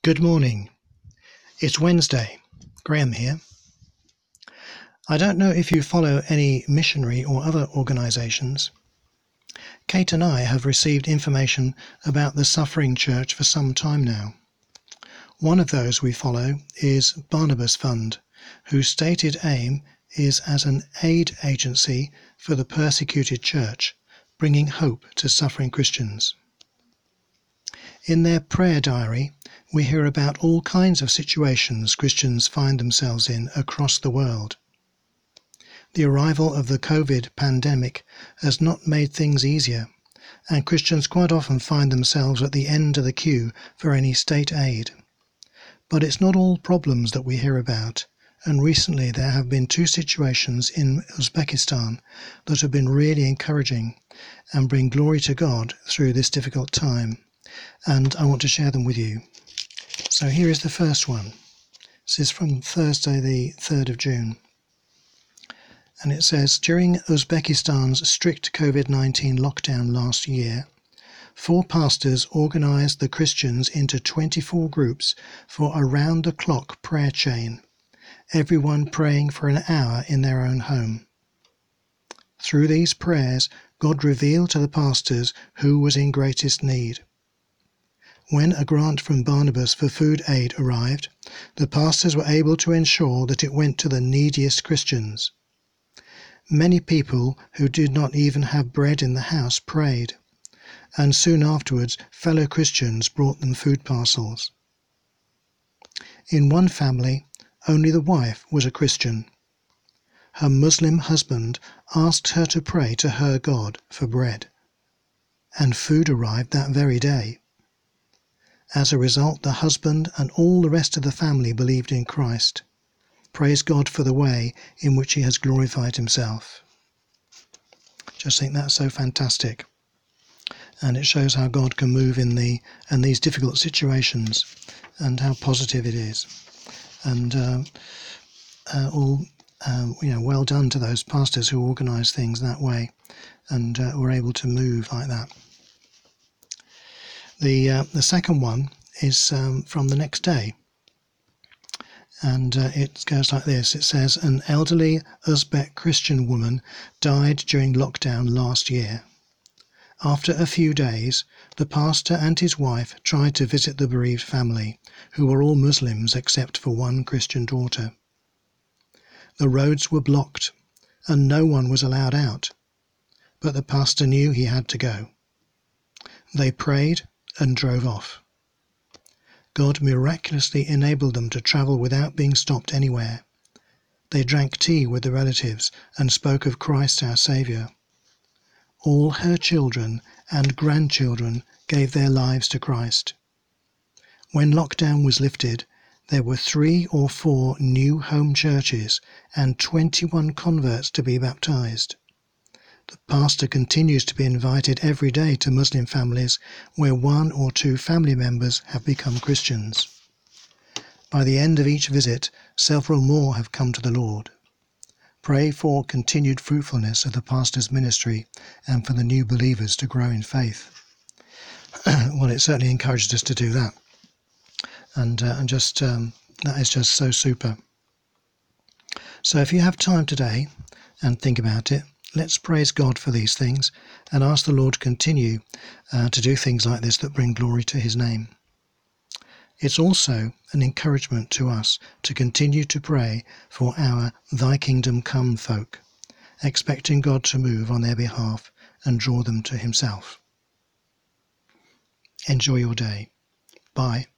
Good morning. It's Wednesday. Graham here. I don't know if you follow any missionary or other organisations. Kate and I have received information about the Suffering Church for some time now. One of those we follow is Barnabas Fund, whose stated aim is as an aid agency for the persecuted church, bringing hope to suffering Christians. In their prayer diary, we hear about all kinds of situations Christians find themselves in across the world. The arrival of the COVID pandemic has not made things easier, and Christians quite often find themselves at the end of the queue for any state aid. But it's not all problems that we hear about, and recently there have been two situations in Uzbekistan that have been really encouraging and bring glory to God through this difficult time, and I want to share them with you. So here is the first one. This is from Thursday the 3rd of June. And it says, during Uzbekistan's strict COVID-19 lockdown last year, 4 pastors organised the Christians into 24 groups for a round-the-clock prayer chain, everyone praying for an hour in their own home. Through these prayers, God revealed to the pastors who was in greatest need. When a grant from Barnabas for food aid arrived, the pastors were able to ensure that it went to the neediest Christians. Many people who did not even have bread in the house prayed, and soon afterwards fellow Christians brought them food parcels. In one family, only the wife was a Christian. Her Muslim husband asked her to pray to her God for bread, and food arrived that very day. As a result, the husband and all the rest of the family believed in Christ. Praise God for the way in which he has glorified himself. Just think that's so fantastic. And it shows how God can move in these difficult situations and how positive it is. And well done to those pastors who organised things that way and were able to move like that. The second one is from the next day. And it goes like this. It says, an elderly Uzbek Christian woman died during lockdown last year. After a few days, the pastor and his wife tried to visit the bereaved family, who were all Muslims except for one Christian daughter. The roads were blocked, and no one was allowed out, but the pastor knew he had to go. They prayed and drove off. God miraculously enabled them to travel without being stopped anywhere. They drank tea with the relatives and spoke of Christ our Saviour. All her children and grandchildren gave their lives to Christ. When lockdown was lifted, there were 3 or 4 new home churches and 21 converts to be baptized. The pastor continues to be invited every day to Muslim families where 1 or 2 family members have become Christians. By the end of each visit, several more have come to the Lord. Pray for continued fruitfulness of the pastor's ministry and for the new believers to grow in faith. Well, it certainly encourages us to do that. And that is just so super. So if you have time today and think about it, let's praise God for these things and ask the Lord to continue to do things like this that bring glory to his name. It's also an encouragement to us to continue to pray for our Thy Kingdom Come folk, expecting God to move on their behalf and draw them to himself. Enjoy your day. Bye.